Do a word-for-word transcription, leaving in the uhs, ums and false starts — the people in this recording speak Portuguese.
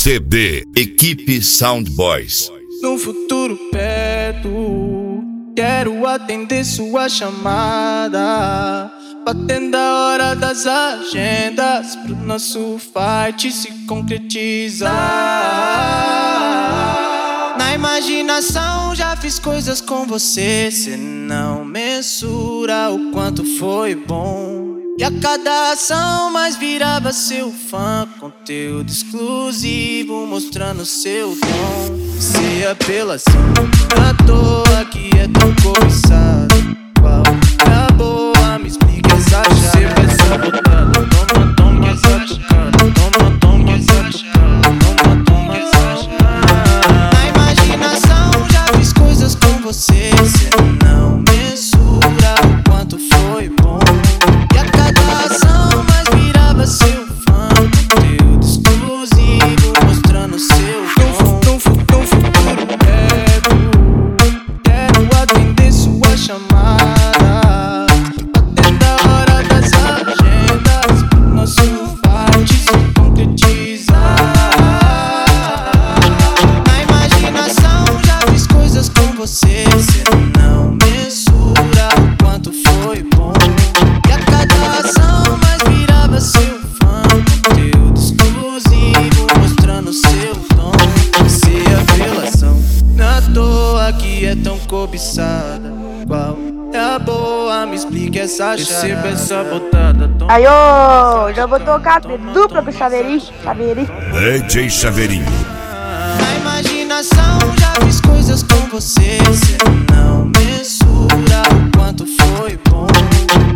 C D Equipe Sound Boys. No futuro perto, quero atender sua chamada, batendo a hora das agendas pro nosso fight se concretizar. Na imaginação já fiz coisas com você, cê não mensura o quanto foi bom. E a cada ação mais virava seu fã, conteúdo exclusivo mostrando seu dom. Se apelação à toa que é tão cobiçado, qual é a boa? Me explica essa chave. Você vai sabotando, toma, toma essa tocada, toma, toma essa tocada, toma, toma essa tocada. Na imaginação já fiz coisas com você, cê não mensura o quanto foi bom. E a cada ação mais virava seu fã, conteúdo exclusivo mostrando seu dom. No futuro perto, quero atender sua chamada, batendo a hora das agendas pro nosso fight se concretizar. Na imaginação já fiz coisas com você, cê não mensura o quanto foi bom. E a cada ação mais virava seu fã, conteúdo exclusivo mostrando seu dom. Se a apelação na toa que é tão cobiçada, qual é a boa? Me explica essa chave. Receba essa botada. Aí, ô, já vou tocar de dupla pro Chaveirinho, Chaveirinho. D J Chaveirinho. Na imaginação já fiz coisas com você, cê não mensura o quanto foi bom.